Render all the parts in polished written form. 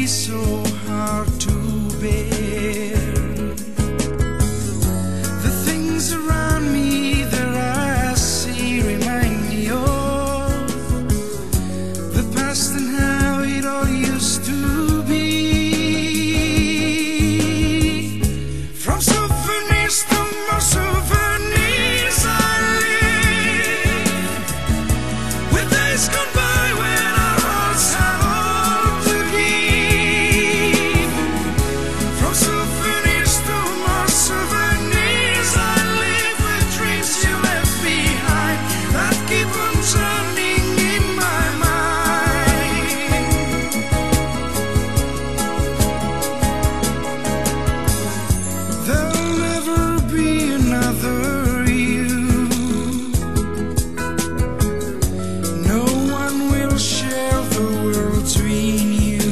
be so hard to bear. The things around me that I see remind me of the past and how it all used to be. From souvenirs to more souvenirs I live, with days gone by when our hearts have all to give. From souvenirs to more souvenirs I live, with dreams you left behind that keep on turning in my mind. There'll never be another you. No one will share the world between you.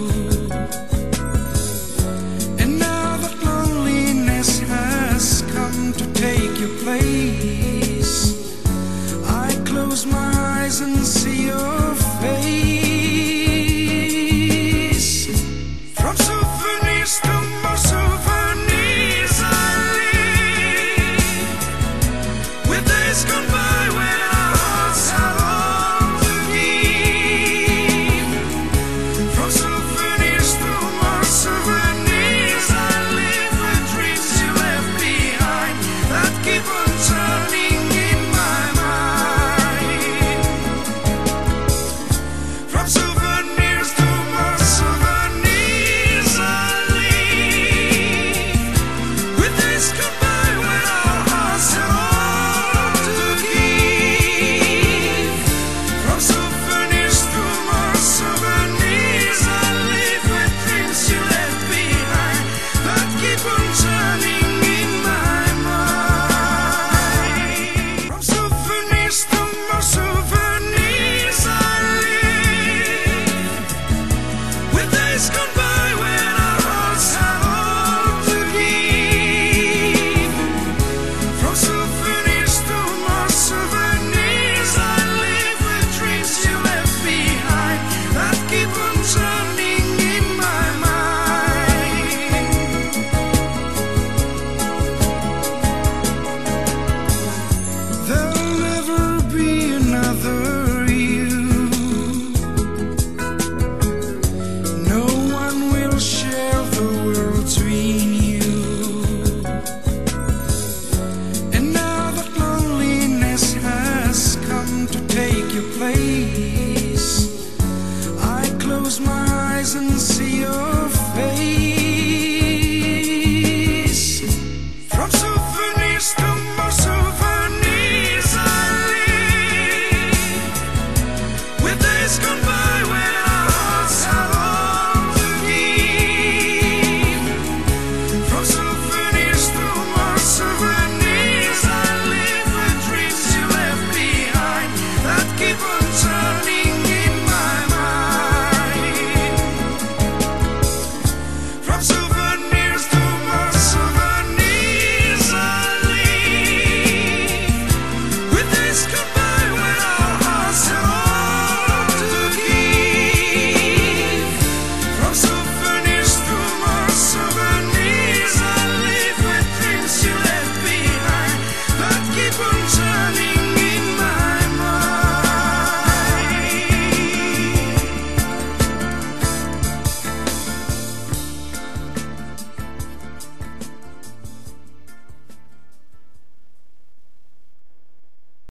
And now that loneliness has come to take your place, I close my eyes and see your face. From souvenirs to more souvenirs I live, with days gone by when our hearts have all to give. From souvenirs to more souvenirs I live, with dreams you left behind that keep on turning in my mind. From souvenirs to more souvenirs I live, with days gone by when our hearts have all to give. From souvenirs to more souvenirs I live, with dreams you left behind that keep on turning in my mind. From souvenirs to more souvenirs I live, with days gone by when our hearts have all to give. From souvenirs to more souvenirs I live, with dreams you left behind that keep on turning in my mind. There'll never be another you. No one will share the world between you. And now that loneliness has come to take your place, I close my eyes and see your face.